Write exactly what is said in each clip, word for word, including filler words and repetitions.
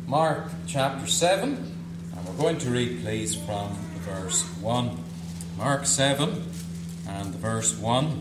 Mark chapter seven, and we're going to read, please, from verse one. Mark seven and verse one.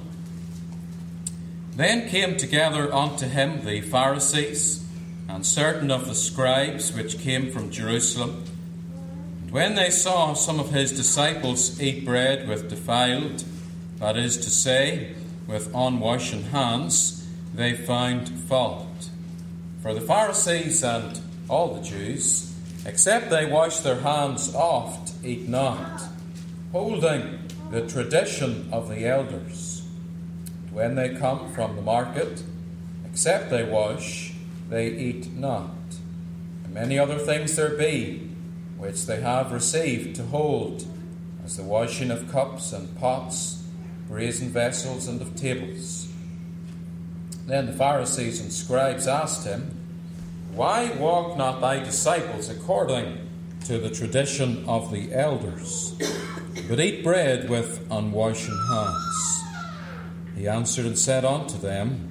Then came together unto him the Pharisees and certain of the scribes which came from Jerusalem. And when they saw some of his disciples eat bread with defiled, that is to say, with unwashen hands, they found fault. For the Pharisees and all the Jews, except they wash their hands oft, eat not, holding the tradition of the elders. And when they come from the market, except they wash, they eat not. And many other things there be, which they have received to hold, as the washing of cups and pots, brazen vessels, and of tables. Then the Pharisees and scribes asked him, Why walk not thy disciples according to the tradition of the elders, but eat bread with unwashen hands? He answered and said unto them,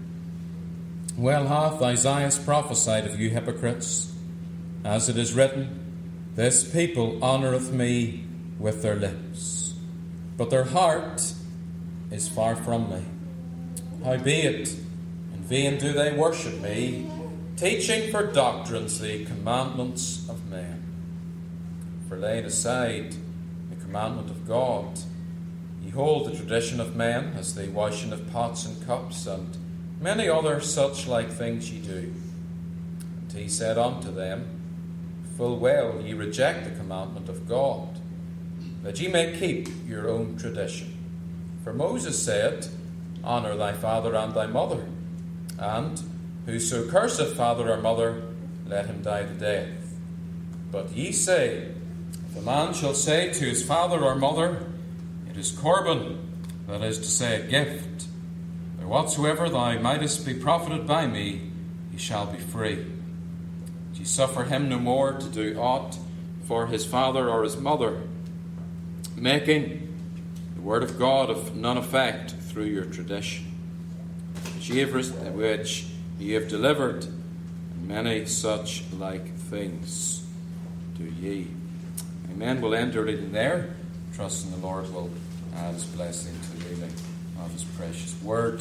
Well hath Isaiah prophesied of you hypocrites, as it is written, This people honoureth me with their lips, but their heart is far from me. Howbeit, in vain do they worship me, teaching for doctrines the commandments of men. For laying aside the commandment of God, ye hold the tradition of men, as the washing of pots and cups, and many other such like things ye do. And he said unto them, Full well ye reject the commandment of God, that ye may keep your own tradition. For Moses said, Honour thy father and thy mother, and whoso curseth father or mother, let him die the death. But ye say, If a man shall say to his father or mother, It is Corban, that is to say, a gift, or whatsoever thou mightest be profited by me, he shall be free. But ye suffer him no more to do aught for his father or his mother, making the word of God of none effect through your tradition, which ye have, which ye have delivered, and many such like things do ye. Amen. We'll end our reading there, trusting the Lord will add his blessing to the reading of his precious word.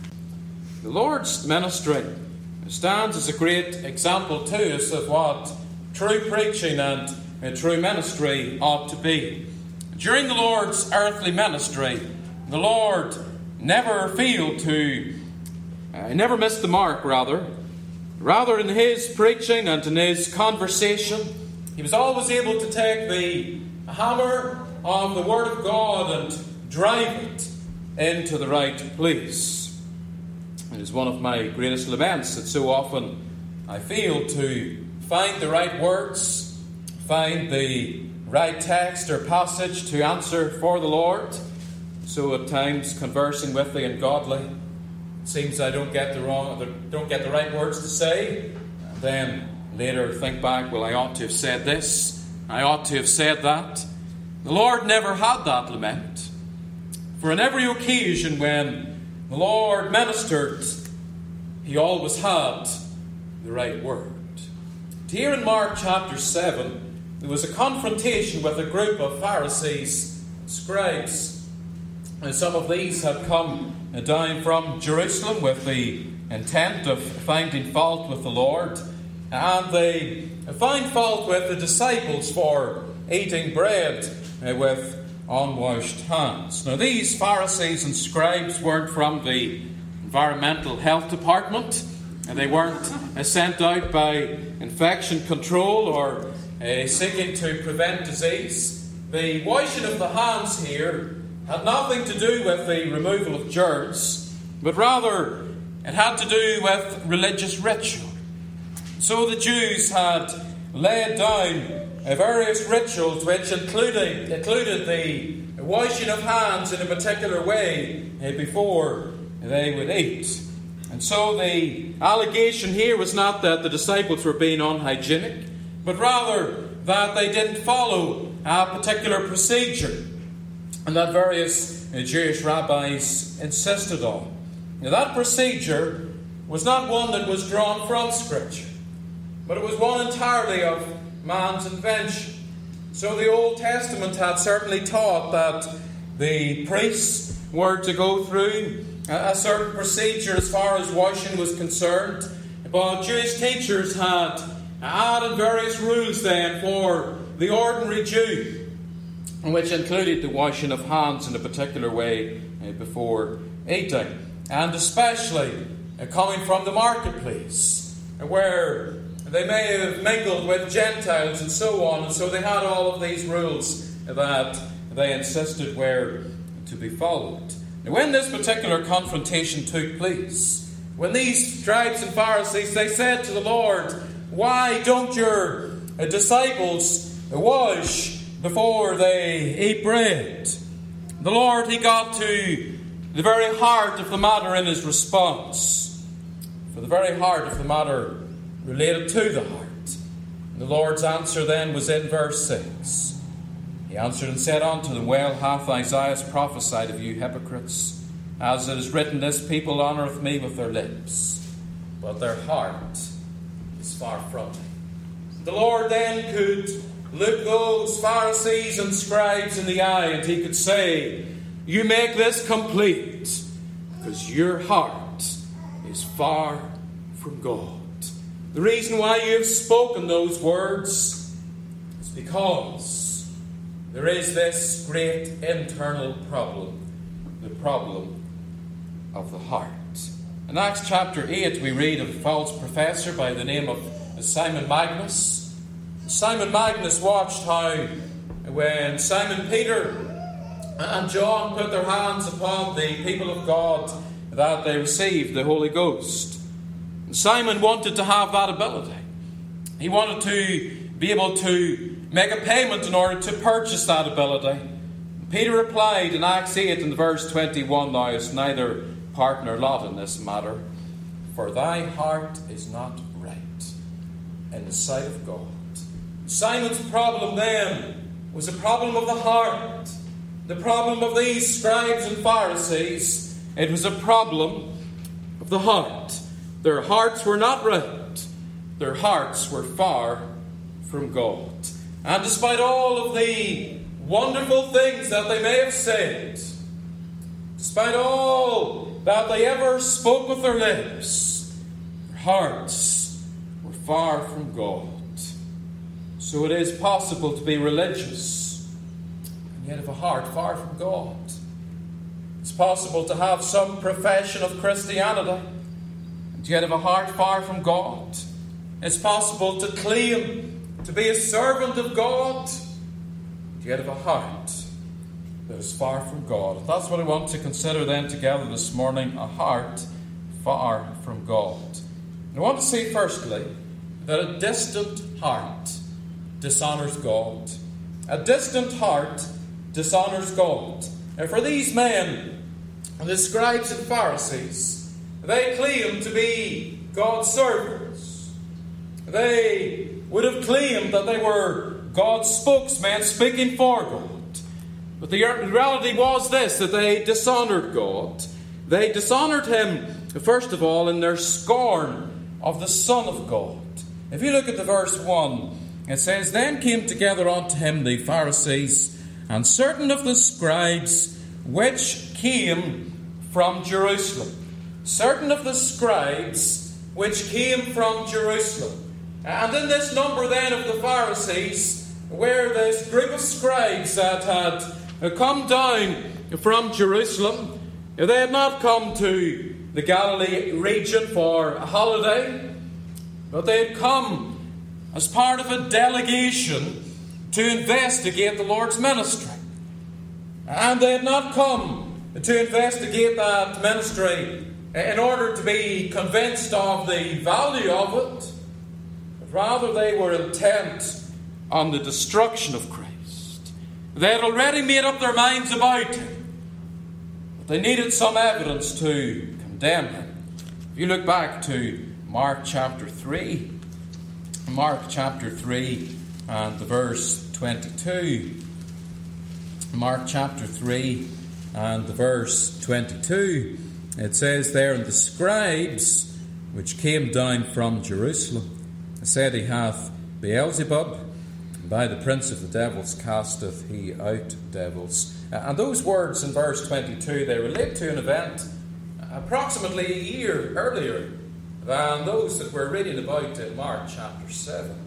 The Lord's ministry stands as a great example to us of what true preaching and a true ministry ought to be. During the Lord's earthly ministry, the Lord never failed to, uh, never missed the mark, rather. Rather, in his preaching and in his conversation, he was always able to take the hammer of the Word of God and drive it into the right place. It is one of my greatest laments that so often I fail to find the right words, find the right text or passage to answer for the Lord. So at times, conversing with the ungodly, it seems I don't get the wrong, don't get the right words to say. And then later think back, well, I ought to have said this, I ought to have said that. The Lord never had that lament. For on every occasion when the Lord ministered, he always had the right word. Here in Mark chapter seven, there was a confrontation with a group of Pharisees, scribes. And some of these had come down from Jerusalem with the intent of finding fault with the Lord. And they found fault with the disciples for eating bread with unwashed hands. Now, these Pharisees and scribes weren't from the environmental health department. And they weren't sent out by infection control or Uh, seeking to prevent disease. The washing of the hands here had nothing to do with the removal of germs, but rather it had to do with religious ritual. So the Jews had laid down uh, various rituals which included, included the washing of hands in a particular way uh, before they would eat. And so the allegation here was not that the disciples were being unhygienic, but rather that they didn't follow a particular procedure and that various Jewish rabbis insisted on. Now, that procedure was not one that was drawn from Scripture. but it was one entirely of man's invention. So the Old Testament had certainly taught that the priests were to go through a certain procedure as far as washing was concerned, but Jewish teachers had added various rules then for the ordinary Jew, which included the washing of hands in a particular way before eating, and especially coming from the marketplace, where they may have mingled with Gentiles and so on, and so they had all of these rules that they insisted were to be followed. Now, when this particular confrontation took place, when these scribes and Pharisees, they said to the Lord, "Why don't your disciples wash before they eat bread?" The Lord, he got to the very heart of the matter in his response. For the very heart of the matter related to the heart. And the Lord's answer then was in verse six. He answered and said unto them, "Well hath Isaiah prophesied of you hypocrites, as it is written, This people honoureth me with their lips, but their heart is far from me." The Lord then could look those Pharisees and scribes in the eye, and he could say, "You make this complete, because your heart is far from God." The reason why you have spoken those words is because there is this great internal problem, the problem of the heart. In Acts chapter eight, we read of a false professor by the name of Simon Magus. Simon Magus watched how when Simon Peter and John put their hands upon the people of God, that they received the Holy Ghost. And Simon wanted to have that ability. He wanted to be able to make a payment in order to purchase that ability. Peter replied in Acts eight in verse twenty-one, "Thou hast neither part nor lot in this matter, for thy heart is not right in the sight of God." Simon's problem then was a problem of the heart. The problem of these scribes and Pharisees, it was a problem of the heart. Their hearts were not right. Their hearts were far from God. And despite all of the wonderful things that they may have said, despite all that they ever spoke with their lips, their hearts were far from God. So it is possible to be religious and yet have a heart far from God. It's possible to have some profession of Christianity and yet have a heart far from God. It's possible to claim to be a servant of God and yet have a heart that is far from God. That's what I want to consider then together this morning, a heart far from God. And I want to say firstly that a distant heart dishonours God. A distant heart dishonours God. And for these men, the scribes and Pharisees, they claimed to be God's servants. They would have claimed that they were God's spokesmen speaking for God. But the reality was this, that they dishonoured God. They dishonoured Him, first of all, in their scorn of the Son of God. If you look at the verse one, it says, "Then came together unto him the Pharisees, and certain of the scribes, which came from Jerusalem." Certain of the scribes, which came from Jerusalem. And in this number then of the Pharisees, were this group of scribes that had come down from Jerusalem. They had not come to the Galilee region for a holiday, but they had come as part of a delegation to investigate the Lord's ministry. And they had not come to investigate that ministry in order to be convinced of the value of it, but rather they were intent on the destruction of Christ. They had already made up their minds about Him, but they needed some evidence to condemn Him. If you look back to Mark chapter three, Mark chapter three and the verse twenty-two. Mark chapter three and the verse twenty-two. It says there, "And the scribes which came down from Jerusalem said he hath Beelzebub, and by the prince of the devils casteth he out devils. Uh, and those words in verse twenty-two, they relate to an event approximately a year earlier than those that we're reading about in Mark chapter seven.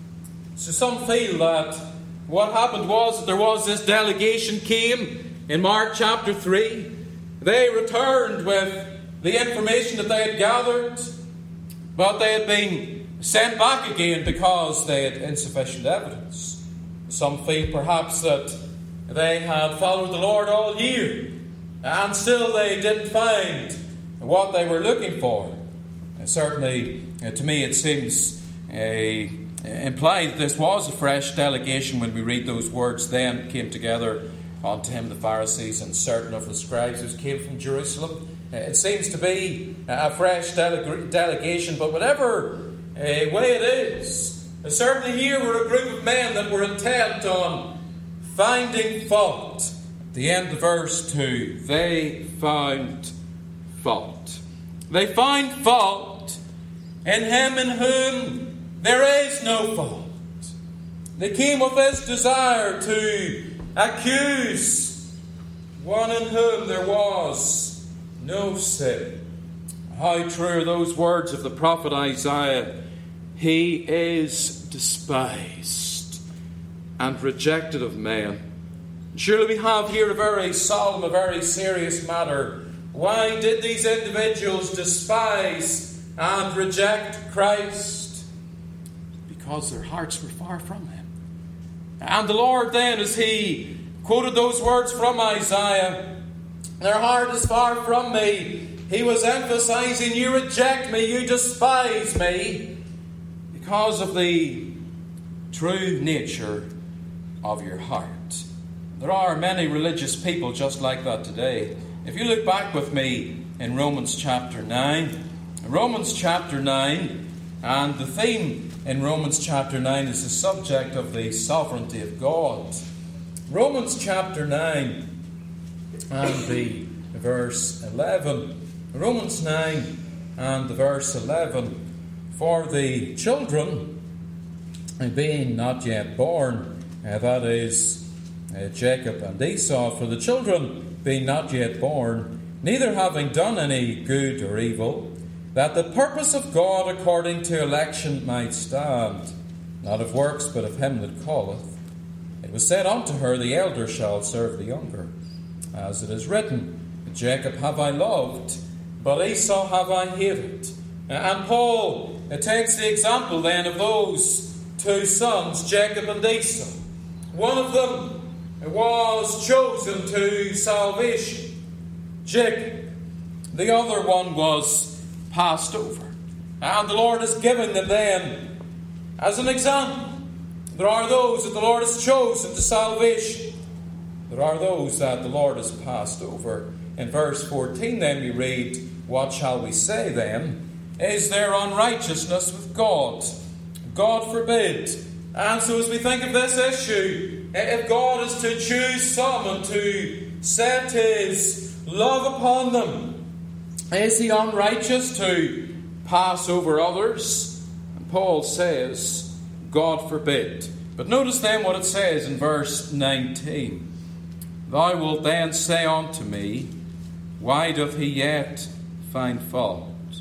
So some feel that what happened was that there was this delegation came in Mark chapter three. They returned with the information that they had gathered, but they had been sent back again because they had insufficient evidence. Some feel perhaps that they had followed the Lord all year, and still they didn't find what they were looking for. And certainly, uh, to me, it seems uh, implied that this was a fresh delegation when we read those words. Then came together unto him the Pharisees and certain of the scribes who came from Jerusalem. Uh, it seems to be a fresh delega- delegation, but whatever uh, way it is, uh, certainly here were a group of men that were intent on finding fault. At the end of verse two, they found fault. They find fault in him in whom there is no fault. They came with this desire to accuse one in whom there was no sin. How true are those words of the prophet Isaiah? He is despised and rejected of men. Surely we have here a very solemn, a very serious matter. Why did these individuals despise and reject Christ? Because their hearts were far from him. And the Lord then, as he quoted those words from Isaiah, their heart is far from me. He was emphasizing, you reject me, you despise me, because of the true nature of your heart. There are many religious people just like that today. If you look back with me in Romans chapter nine, Romans chapter nine, and the theme in Romans chapter nine is the subject of the sovereignty of God. Romans chapter nine and the verse eleven. Romans nine and the verse eleven. For the children being not yet born, uh, that is uh, Jacob and Esau, for the children being not yet born, neither having done any good or evil, that the purpose of God according to election might stand, not of works, but of him that calleth. It was said unto her, the elder shall serve the younger. As it is written, Jacob have I loved, but Esau have I hated. And Paul takes the example then of those two sons, Jacob and Esau. One of them was chosen to salvation, Jacob. The other one was passed over. And the Lord has given them then as an example. There are those that the Lord has chosen to salvation. There are those that the Lord has passed over. In verse fourteen then we read, what shall we say then? Is there unrighteousness with God? God forbid. And so as we think of this issue, if God is to choose some and to set his love upon them, is he unrighteous to pass over others? And Paul says, God forbid. But notice then what it says in verse nineteen. Thou wilt then say unto me, why doth he yet find fault?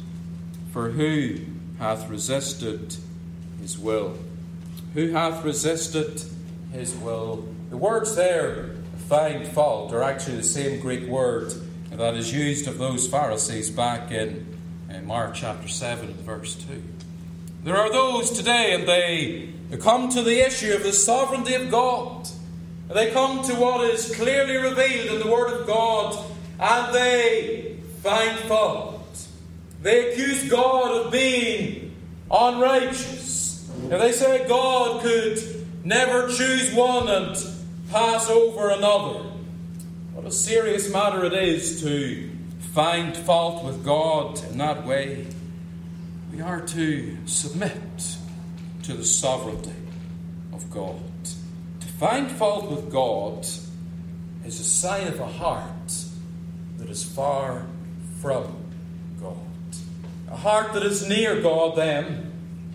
For who hath resisted his will? Who hath resisted his will? The words there, find fault, are actually the same Greek word that is used of those Pharisees back in, in Mark chapter seven and verse two. There are those today, and they come to the issue of the sovereignty of God. They come to what is clearly revealed in the Word of God, and they find fault. They accuse God of being unrighteous. And they say God could never choose one and pass over another. What a serious matter it is to find fault with God in that way. We are to submit to the sovereignty of God. To find fault with God is a sign of a heart that is far from God. A heart that is near God then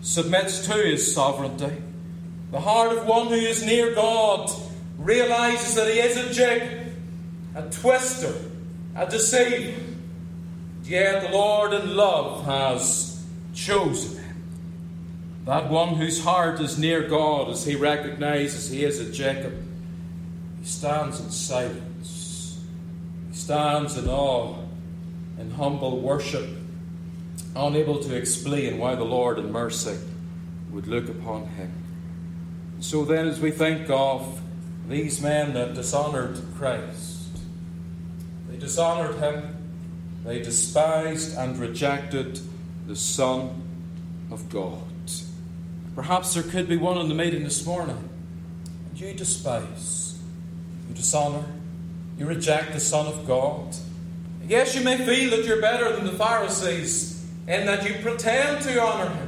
submits to his sovereignty. The heart of one who is near God realizes that he is a jig, a twister, a deceiver. Yet the Lord in love has chosen him. That one whose heart is near God, as he recognizes he is a Jacob, he stands in silence. He stands in awe, in humble worship, unable to explain why the Lord in mercy would look upon him. So then, as we think of these men that dishonoured Christ, they dishonoured him, they despised and rejected the Son of God. Perhaps there could be one in the meeting this morning, and you despise, you dishonour, you reject the Son of God. Yes, you may feel that you're better than the Pharisees in that you pretend to honour him.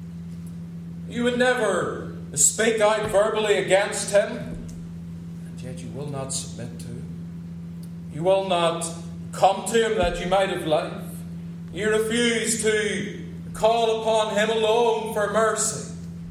You would never speak out verbally against him, and yet you will not submit to him. You will not come to him that you might have life. You refuse to call upon him alone for mercy.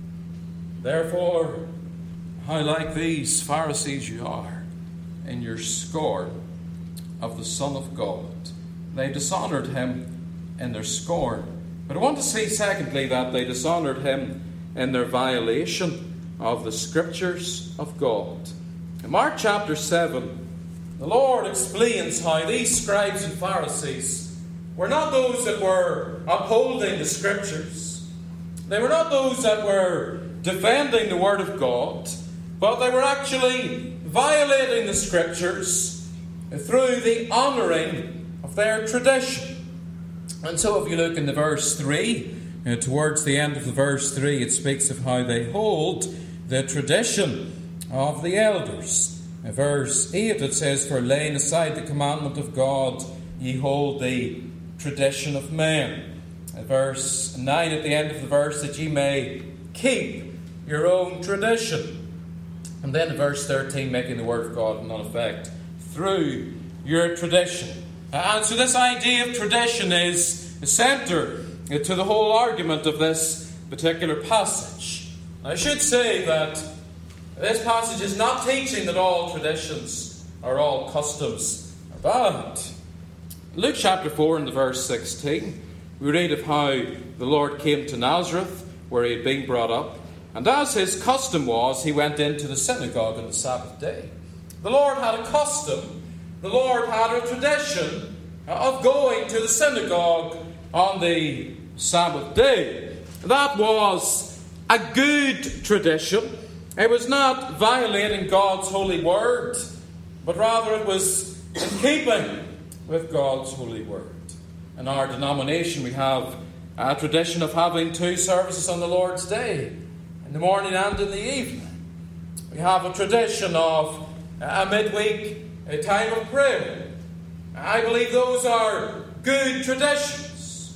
Therefore, how like these Pharisees you are in your scorn of the Son of God. They dishonoured him in their scorn. But I want to see, secondly, that they dishonoured him in their violation of the Scriptures of God. In Mark chapter seven, the Lord explains how these scribes and Pharisees were not those that were upholding the Scriptures. They were not those that were defending the Word of God, but they were actually violating the Scriptures through the honouring of their tradition. And so if you look in the verse three, uh, towards the end of the verse three, it speaks of how they hold the tradition of the elders. In verse eight it says, "For laying aside the commandment of God, ye hold the tradition of men." In verse nine at the end of the verse, that ye may keep your own tradition. And then in verse thirteen, making the word of God of none effect through your tradition. And so this idea of tradition is the centre to the whole argument of this particular passage. I should say that this passage is not teaching that all traditions or all customs are bad. Luke chapter four and the verse sixteen, we read of how the Lord came to Nazareth, where he had been brought up, and as his custom was, he went into the synagogue on the Sabbath day. The Lord had a custom, the Lord had a tradition of going to the synagogue on the Sabbath day. That was a good tradition. It was not violating God's holy word, but rather it was in keeping with God's holy word. In our denomination, we have a tradition of having two services on the Lord's day, in the morning and in the evening. We have a tradition of a midweek a time of prayer. I believe those are good traditions.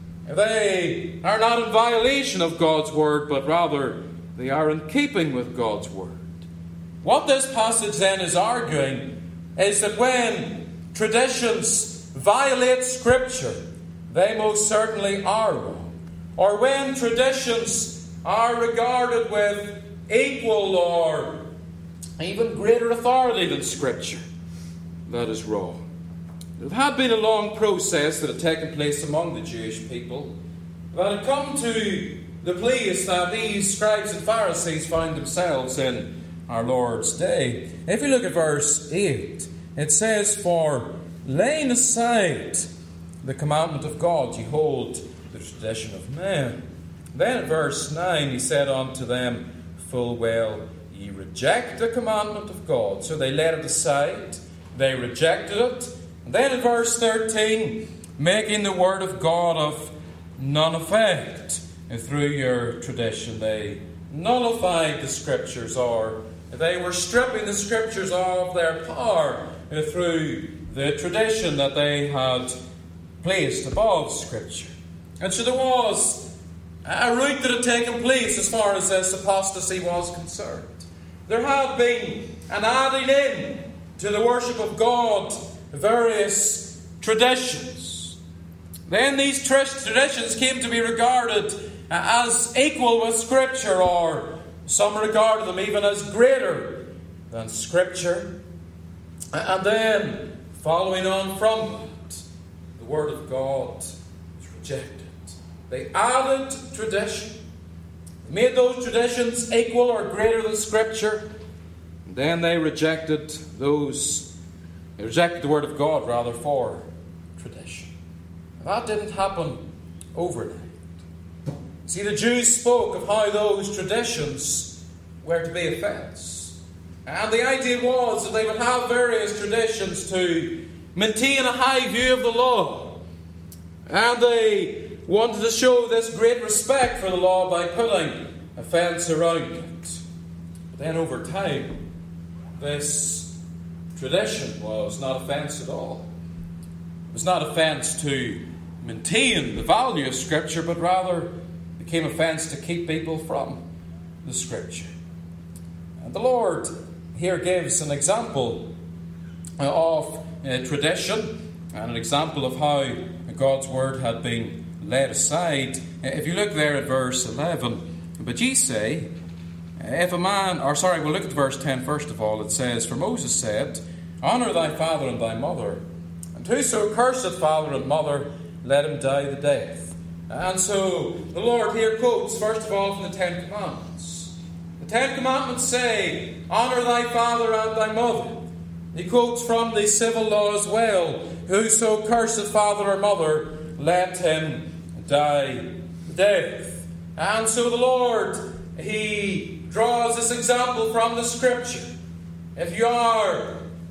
They are not in violation of God's word, but rather they are in keeping with God's word. What this passage then is arguing is that when traditions violate Scripture, they most certainly are wrong. Or when traditions are regarded with equal or even greater authority than Scripture, that is wrong. It had been a long process that had taken place among the Jewish people that had come to the place that these scribes and Pharisees found themselves in our Lord's day. If you look at verse eight, it says, "For laying aside the commandment of God, ye hold the tradition of men." Then at verse nine, he said unto them, "Full well ye reject the commandment of God." So they laid it aside, they rejected it. And then in verse thirteen, "Making the word of God of none effect." And through your tradition, they nullified the Scriptures, or they were stripping the Scriptures of their power through the tradition that they had placed above Scripture. And so there was a route that had taken place as far as this apostasy was concerned. There had been an adding in to the worship of God various traditions. Then these traditions came to be regarded as equal with Scripture, or some regard them even as greater than Scripture. And then, following on from that, the Word of God is rejected. They added tradition, made those traditions equal or greater than Scripture. And then they rejected those, they rejected the Word of God rather for tradition. That didn't happen overnight. See, the Jews spoke of how those traditions were to be a fence. And the idea was that they would have various traditions to maintain a high view of the law. And they wanted to show this great respect for the law by putting a fence around it. But then over time, this tradition was not a fence at all. It was not a fence to maintain the value of Scripture, but rather became a fence to keep people from the Scripture. And the Lord here gives an example of uh, tradition and an example of how God's Word had been laid aside. If you look there at verse eleven, but ye say, if a man, or sorry, we'll look at verse ten first of all. It says, for Moses said, honour thy father and thy mother, and whoso curseth father and mother, let him die the death. And so the Lord here quotes first of all from the Ten Commandments. The Ten Commandments say, honour thy father and thy mother. He quotes from the civil law as well, whoso curseth father or mother, let him die the death. And so the Lord, He draws this example from the Scripture. If you are,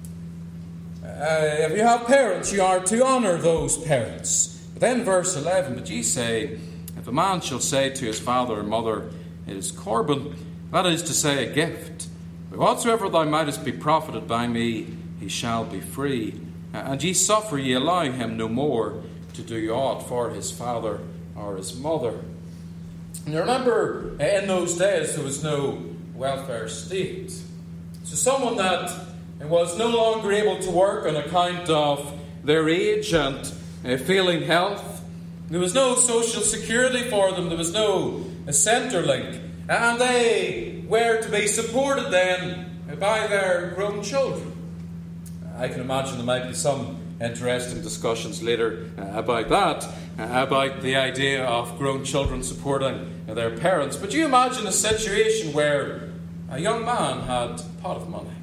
uh, if you have parents, you are to honour those parents. But then verse eleven, but ye say, if a man shall say to his father or mother, it is Corban, that is to say, a gift. But whatsoever thou mightest be profited by me, he shall be free. And ye suffer, ye allow him no more to do aught for his father or his mother. And you remember, in those days there was no welfare state. So someone that was no longer able to work on account of their age and uh, failing health, there was no social security for them, there was no uh, Centrelink, and they were to be supported then by their grown children. I can imagine there might be some interesting discussions later uh, about that, uh, about the idea of grown children supporting uh, their parents. But you imagine a situation where a young man had a pot of money,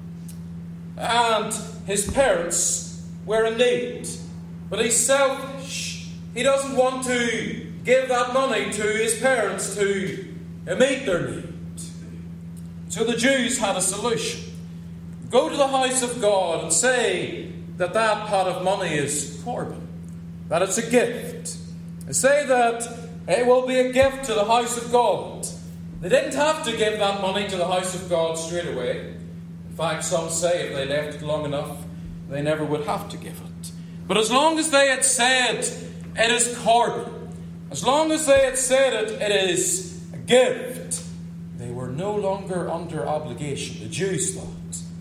and his parents were in need, but he's selfish. He doesn't want to give that money to his parents to uh, meet their need. So the Jews had a solution. Go to the house of God and say that that pot of money is Corban, that it's a gift. And say that it will be a gift to the house of God. They didn't have to give that money to the house of God straight away. In fact, some say if they left it long enough, they never would have to give it. But as long as they had said it is Corban, as long as they had said it, it is a gift, they were no longer under obligation, the Jews thought,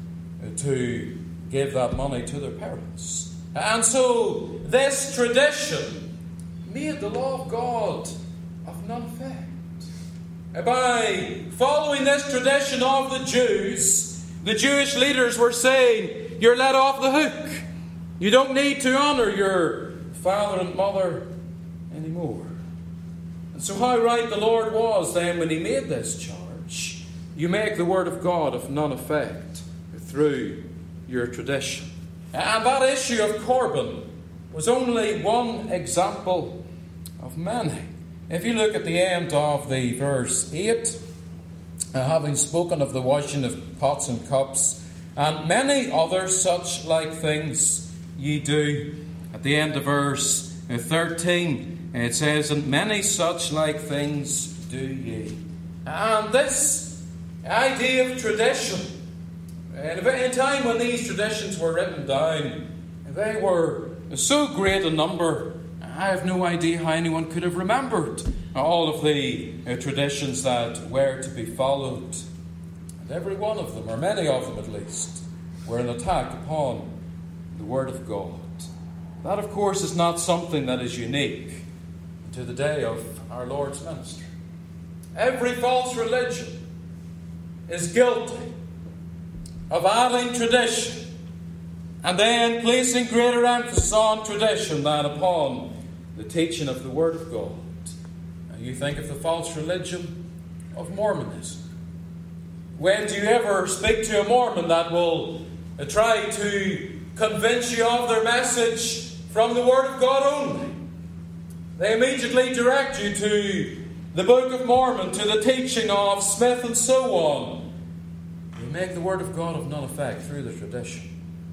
to give that money to their parents. And so this tradition made the law of God of none effect. By following this tradition of the Jews, the Jewish leaders were saying, you're let off the hook. You don't need to honour your father and mother anymore. And so how right the Lord was then when He made this charge. You make the word of God of none effect through your tradition. And that issue of Corban was only one example of many. If you look at the end of the verse eight, uh, having spoken of the washing of pots and cups, and many other such like things ye do. At the end of verse thirteen, it says, and many such like things do ye. And this idea of tradition, in a time when these traditions were written down, they were so great a number, I have no idea how anyone could have remembered all of the uh, traditions that were to be followed. And every one of them, or many of them at least, were an attack upon the Word of God. That, of course, is not something that is unique to the day of our Lord's ministry. Every false religion is guilty of adding tradition and then placing greater emphasis on tradition than upon the teaching of the Word of God. And you think of the false religion of Mormonism. When do you ever speak to a Mormon that will uh, try to convince you of their message from the Word of God only? They immediately direct you to the Book of Mormon, to the teaching of Smith and so on. You make the Word of God of none effect through the tradition.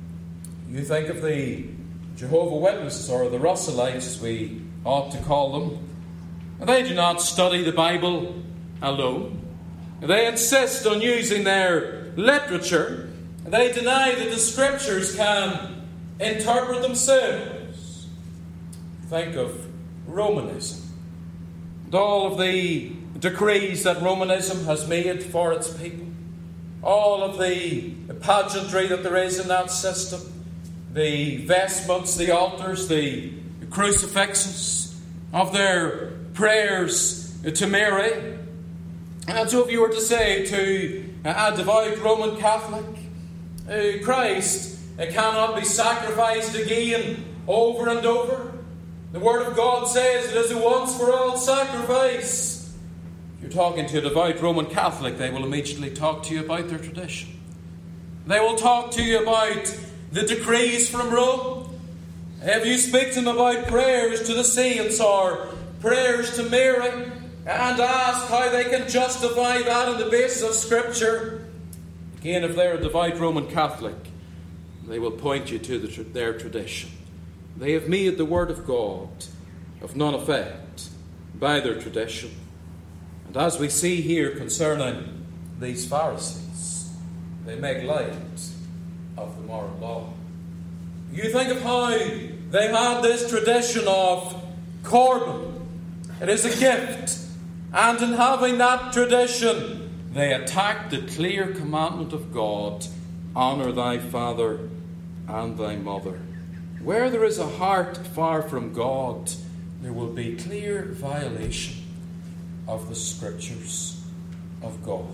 You think of the Jehovah's Witnesses, or the Russellites as we ought to call them. They do not study the Bible alone. They insist on using their literature. They deny that the Scriptures can interpret themselves. Think of Romanism and all of the decrees that Romanism has made for its people. All of the pageantry that there is in that system. The vestments, the altars, the crucifixes of their prayers to Mary. And so if you were to say to a devout Roman Catholic, uh, Christ uh, cannot be sacrificed again over and over. The Word of God says it is a once for all sacrifice. If you're talking to a devout Roman Catholic, they will immediately talk to you about their tradition. They will talk to you about the decrees from Rome. If you speak to them about prayers to the saints or prayers to Mary, and ask how they can justify that on the basis of Scripture, again, if they're a devout Roman Catholic, they will point you to the, their tradition. They have made the Word of God of none effect by their tradition. And as we see here concerning these Pharisees, they make light of the moral law. You think of how they had this tradition of Corban. It is a gift. And in having that tradition, they attacked the clear commandment of God, honour thy father and thy mother. Where there is a heart far from God, there will be clear violation of the Scriptures of God.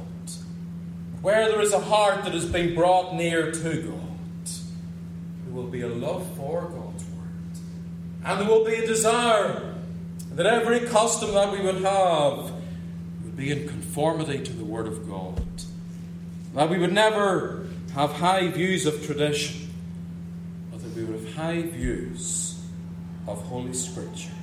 Where there is a heart that has been brought near to God, there will be a love for God's Word. And there will be a desire that every custom that we would have would be in conformity to the Word of God. That we would never have high views of tradition, but that we would have high views of Holy Scripture.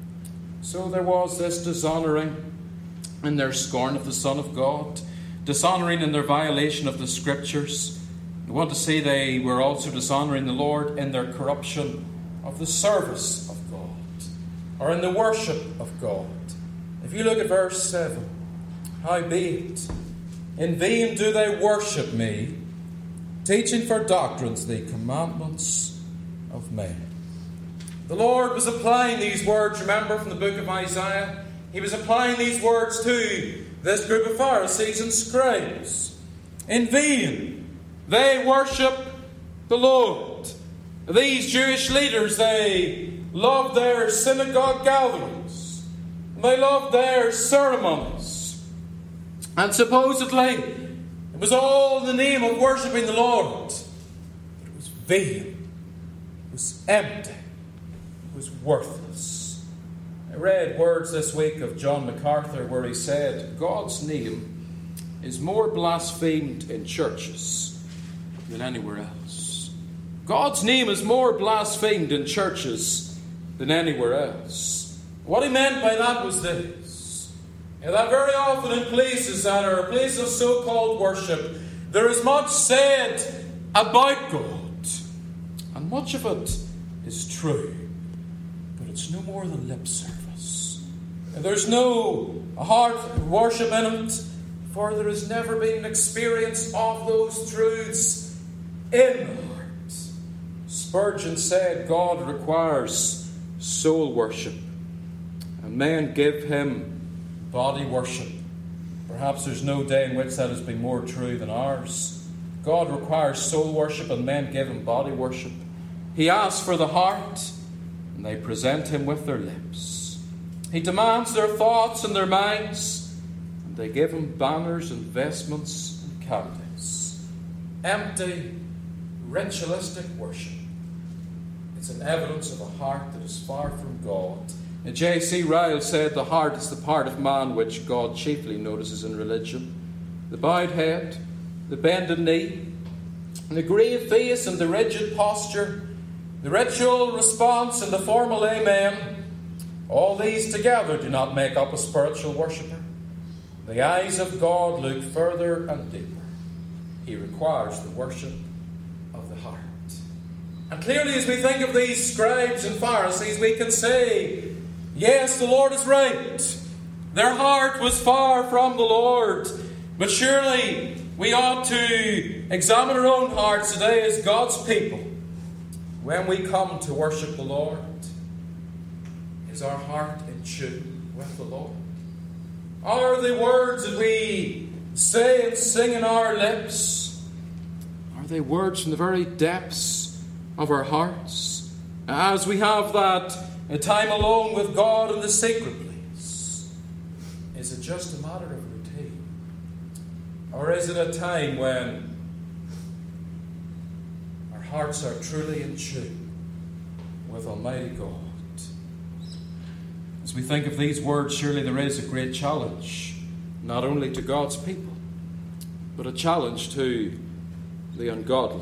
So there was this dishonouring in their scorn of the Son of God, dishonouring in their violation of the Scriptures. I want to say they were also dishonouring the Lord in their corruption of the service of God, or in the worship of God. If you look at verse seven, howbeit, in vain do they worship me, teaching for doctrines the commandments of men. The Lord was applying these words, remember, from the book of Isaiah. He was applying these words to this group of Pharisees and scribes. In vain, they worship the Lord. These Jewish leaders, they loved their synagogue gatherings. They loved their ceremonies. And supposedly, it was all in the name of worshipping the Lord. But it was vain. It was empty. It was worthless. I read words this week of John MacArthur where he said, God's name is more blasphemed in churches than anywhere else. God's name is more blasphemed in churches than anywhere else. What he meant by that was this: and that very often in places that are places of so-called worship, there is much said about God, and much of it is true, but it's no more than lip service. And there's no heart worship in it, for there has never been an experience of those truths in the heart. Spurgeon said God requires soul worship, and men give him body worship. Perhaps there's no day in which that has been more true than ours. God requires soul worship, and men give him body worship. He asks for the heart, and they present him with their lips. He demands their thoughts and their minds, and they give him banners and vestments and candies. Empty, ritualistic worship. It's an evidence of a heart that is far from God. And J C Ryle said the heart is the part of man which God chiefly notices in religion. The bowed head, the bended knee, and the grave face and the rigid posture, the ritual response and the formal amen, all these together do not make up a spiritual worshipper. The eyes of God look further and deeper. He requires the worship of the heart. And clearly, as we think of these scribes and Pharisees, we can say, yes, the Lord is right. Their heart was far from the Lord. But surely we ought to examine our own hearts today as God's people. When we come to worship the Lord, is our heart in tune with the Lord? Are the words that we say and sing in our lips, are they words from the very depths of our hearts? As we have that time alone with God in the secret place, is it just a matter of routine? Or is it a time when our hearts are truly in tune with Almighty God? As we think of these words, surely there is a great challenge, not only to God's people, but a challenge to the ungodly.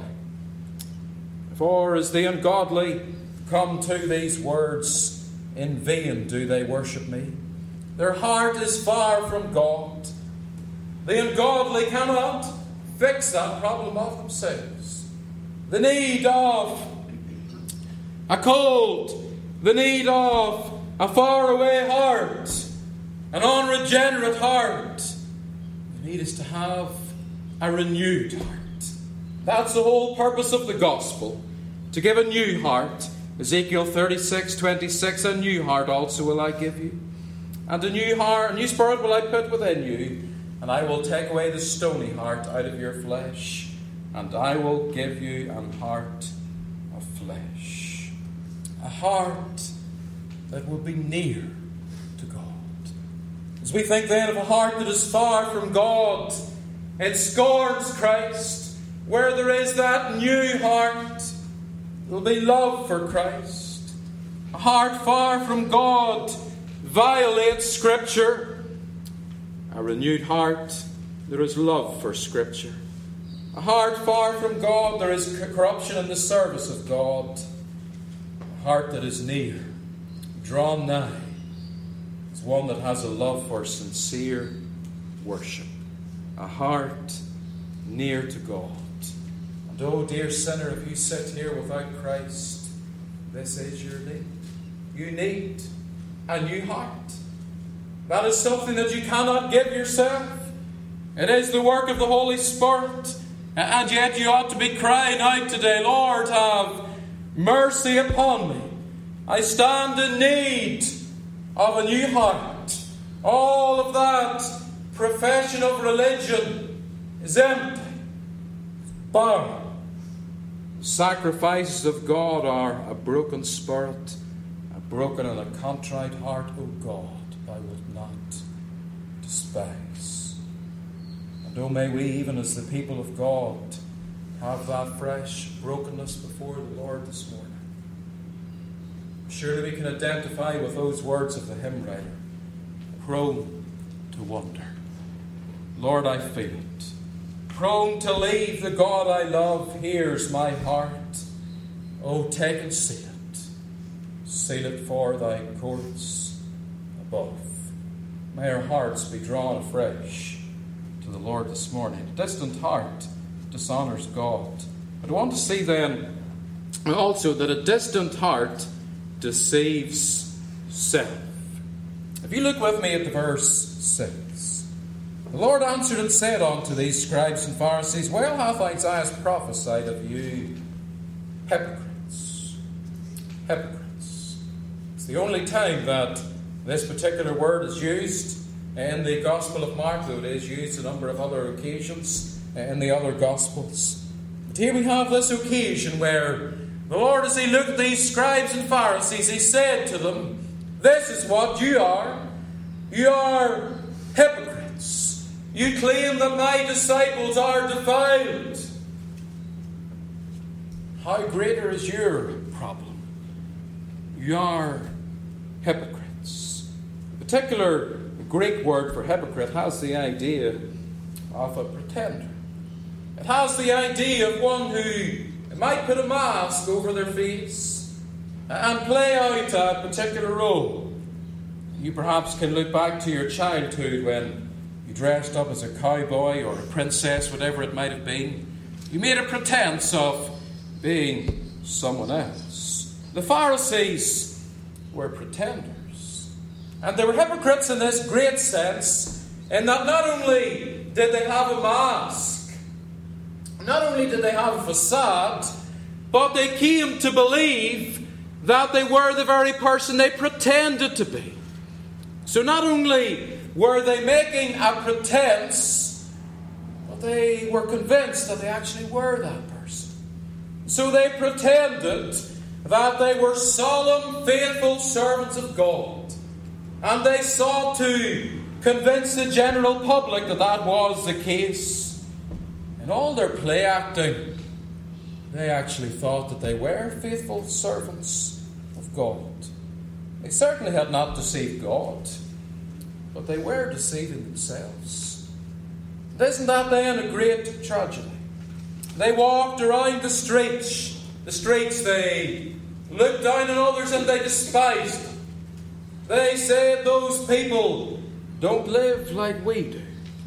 For as the ungodly come to these words, in vain do they worship me. Their heart is far from God. The ungodly cannot fix that problem of themselves. The need of a cold, the need of a faraway heart, an unregenerate heart. The need is to have a renewed heart. That's the whole purpose of the gospel, to give a new heart. Ezekiel thirty-six twenty-six, a new heart also will I give you, and a new heart, a new spirit will I put within you, and I will take away the stony heart out of your flesh, and I will give you an heart of flesh. A heart that will be near to God. As we think then of a heart that is far from God, it scorns Christ. Where there is that new heart, there will be love for Christ. A heart far from God violates Scripture. A renewed heart, there is love for Scripture. A heart far from God, there is corruption in the service of God. A heart that is near, drawn nigh, is one that has a love for sincere worship. A heart near to God. And oh, dear sinner, if you sit here without Christ, this is your need. You need a new heart. That is something that you cannot give yourself. It is the work of the Holy Spirit. And yet you ought to be crying out today, Lord, have mercy upon me. I stand in need of a new heart. All of that profession of religion is empty, barren. The sacrifices of God are a broken spirit, a broken and a contrite heart. O God, I would not despise. And oh, may we, even as the people of God, have that fresh brokenness before the Lord this morning. Surely we can identify with those words of the hymn writer, prone to wander. Lord, I feel it. Prone to leave the God I love, here's my heart. Oh, take and seal it. Seal it for thy courts above. May our hearts be drawn afresh to the Lord this morning. A distant heart dishonours God. But I want to see then also that a distant heart deceives self. If you look with me at the verse six. The Lord answered and said unto these scribes and Pharisees, Well hath Isaiah prophesied of you, hypocrites. Hypocrites. It's the only time that this particular word is used in the Gospel of Mark, though it is used a number of other occasions in the other Gospels. But here we have this occasion where the Lord, as he looked at these scribes and Pharisees, he said to them, This is what you are. You are hypocrites. You claim that my disciples are defiled. How greater is your problem? You are hypocrites. The particular Greek word for hypocrite has the idea of a pretender. It has the idea of one who might put a mask over their face and play out a particular role. You perhaps can look back to your childhood when you dressed up as a cowboy or a princess, whatever it might have been. You made a pretense of being someone else. The Pharisees were pretenders. And they were hypocrites in this great sense, in that not only did they have a mask, not only did they have a facade, but they came to believe that they were the very person they pretended to be. So not only were they making a pretense, but they were convinced that they actually were that person. So they pretended that they were solemn, faithful servants of God. And they sought to convince the general public that that was the case. In all their play acting, they actually thought that they were faithful servants of God. They certainly had not deceived God, but they were deceiving themselves. And isn't that then a great tragedy? They walked around the streets. The streets, they looked down on others and they despised them. They said those people don't live like we do.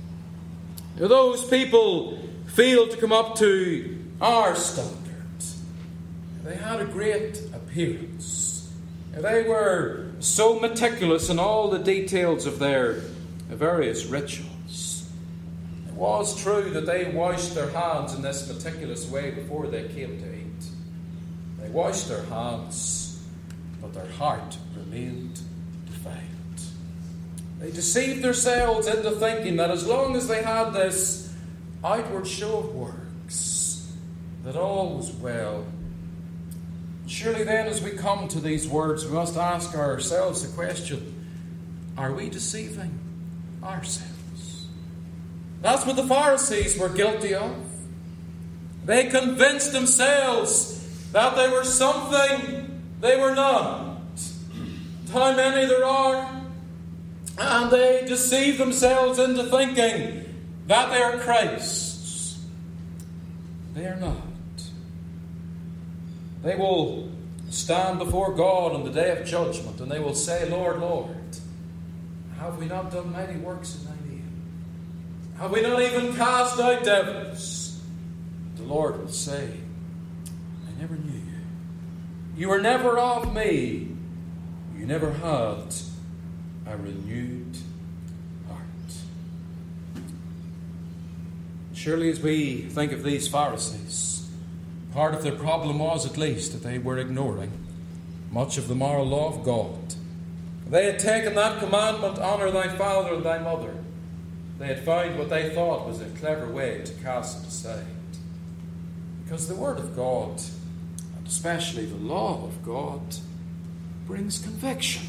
Those people fail to come up to our standards. They had a great appearance. They were so meticulous in all the details of their various rituals. It was true that they washed their hands in this meticulous way before they came to eat. They washed their hands, but their heart remained defiled. They deceived themselves into thinking that as long as they had this outward show of works, that all was well. Surely then, as we come to these words, we must ask ourselves the question, are we deceiving ourselves? That's what the Pharisees were guilty of. They convinced themselves that they were something they were not. How many there are, and they deceive themselves into thinking that they are Christ's. They are not. They will stand before God on the day of judgment, and they will say, Lord, Lord, have we not done mighty works in thy name? Have we not even cast out devils? The Lord will say, I never knew you. You were never of me. You never had a renewed heart. Surely as we think of these Pharisees, part of their problem was at least that they were ignoring much of the moral law of God. They had taken that commandment, honour thy father and thy mother. They had found what they thought was a clever way to cast it aside. Because the Word of God, and especially the law of God, brings conviction.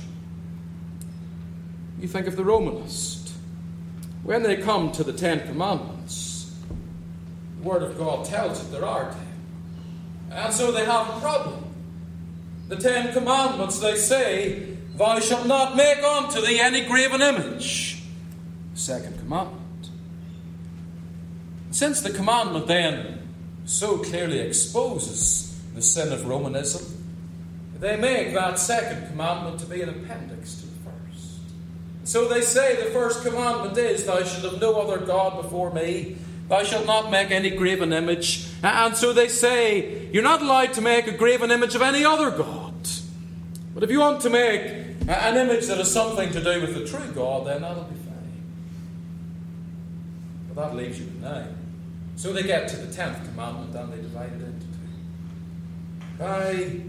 You think of the Romanist. When they come to the Ten Commandments, the Word of God tells it there are ten. And so they have a problem. The Ten Commandments, they say, thou shalt not make unto thee any graven image. Second commandment. Since the commandment then so clearly exposes the sin of Romanism, they make that second commandment to be an appendix to the first. So they say the first commandment is, thou shalt have no other God before me. Thou shalt not make any graven image. And so they say, you're not allowed to make a graven image of any other God. But if you want to make an image that has something to do with the true God, then that'll be fine. But that leaves you with nine. So they get to the tenth commandment and they divide it into two. By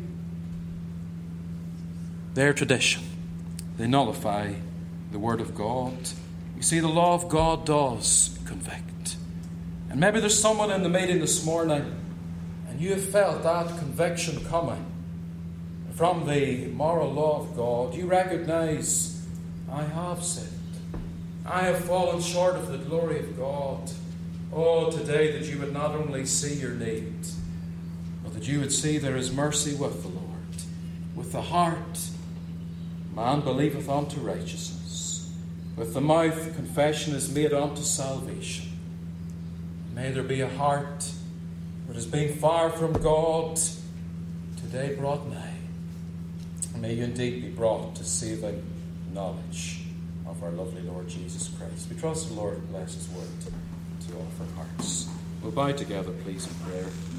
their tradition, they nullify the Word of God. You see, the law of God does convict. And maybe there's someone in the meeting this morning, and you have felt that conviction coming. From the moral law of God, you recognize, I have sinned. I have fallen short of the glory of God. Oh, today that you would not only see your need, but that you would see there is mercy with the Lord. With the heart, man believeth unto righteousness. With the mouth, confession is made unto salvation. May there be a heart that has been far from God, today brought nigh. May you indeed be brought to saving knowledge of our lovely Lord Jesus Christ. We trust the Lord bless his word to all of our hearts. We'll bow together, please, in prayer.